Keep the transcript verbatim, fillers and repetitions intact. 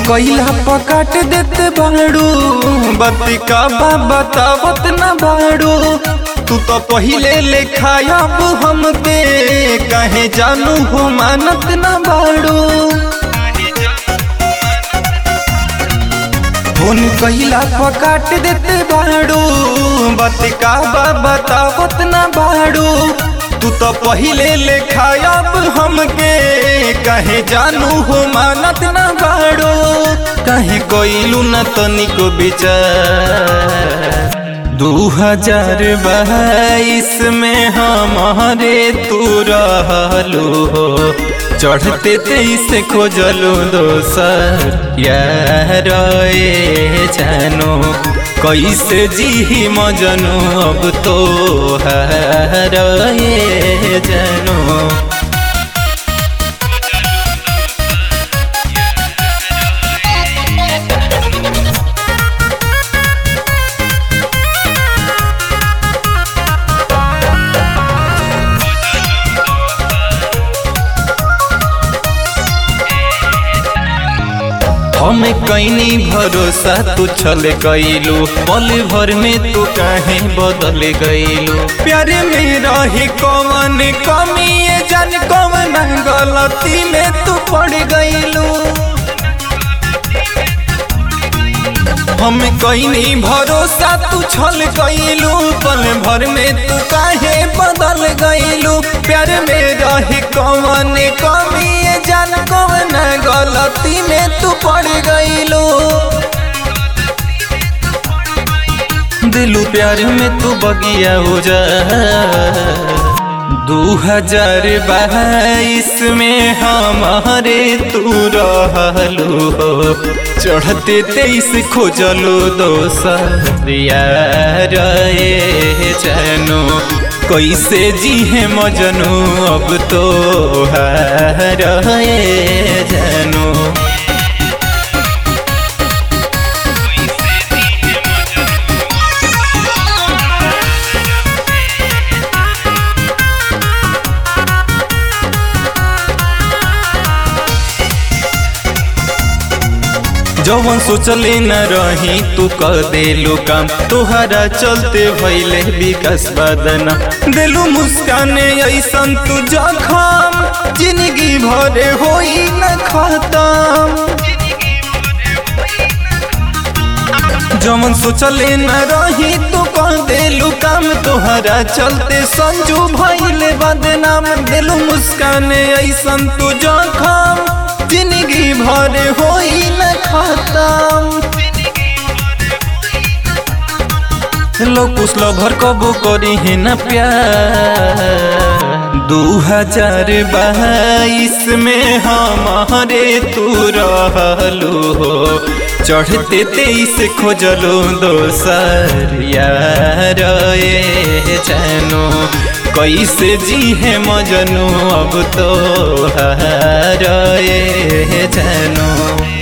कइला पकाट देते बाड़ू बत्ती का बा बतावत न बाड़ू। तू तो पहिले लेखायब हमके कहे जानू हो मानत न बाड़ू। फोन कइला पकाट देते बाड़ू बत्ती का बा बतावत न बाड़ू। तू तो पहिले लेखायब हमके कहे जानू हो मानत न बाड़ो। कहे कोइलू न तनिको विचार दू हजार बाईस में हमारे तू रहलू हो। चढ़ते तेईस खोजलू दोसर यार ए जानो कैसे जी मजनू अब तो हर ए जानो। हमें कईनी भरोसा तू छल गईलू पल भर में तू काहे बदल गईलू। प्यारे में रही कौन कमी ये जान कौन गलती में तू पड़ गईलू। हमें कईनी भरोसा तू छल गईलू पल भर में तू काहे बदल गईलू। प्यार में रही कौन कमी ये जान कौन गलती में तू पड़ गईलू। दिलू प्यार में तू बगिया हो जा। दू हजार बाईस में हमारे तू रहलू हो। चढ़ते तेईस खोजलू दोसर यार ए जानो कैसे जी है मजनू अब तो हर ए जानो। जवन सोचले न रही तू कर देलू काम तुहरा चलते भइले विकास बदना। देलू मुस्काने ऐसन तू जखम जिंदगी भरे होई न खत्म। जवन सोचले न रही तू कर देलू काम तुहरा चलते संजू भइले बदनाम। देलू मुस्काने ऐसन तू जखम जिंदगी भरे होई न खत्म। लोकुस लभर कबो करी है न प्यार। दू हजार बाईस में हमारे तू रहलू हो। चढ़ते तेईस खोजलू दोसर यार ए जानो कैसे जी है मजनू अब तो हर ए जानो।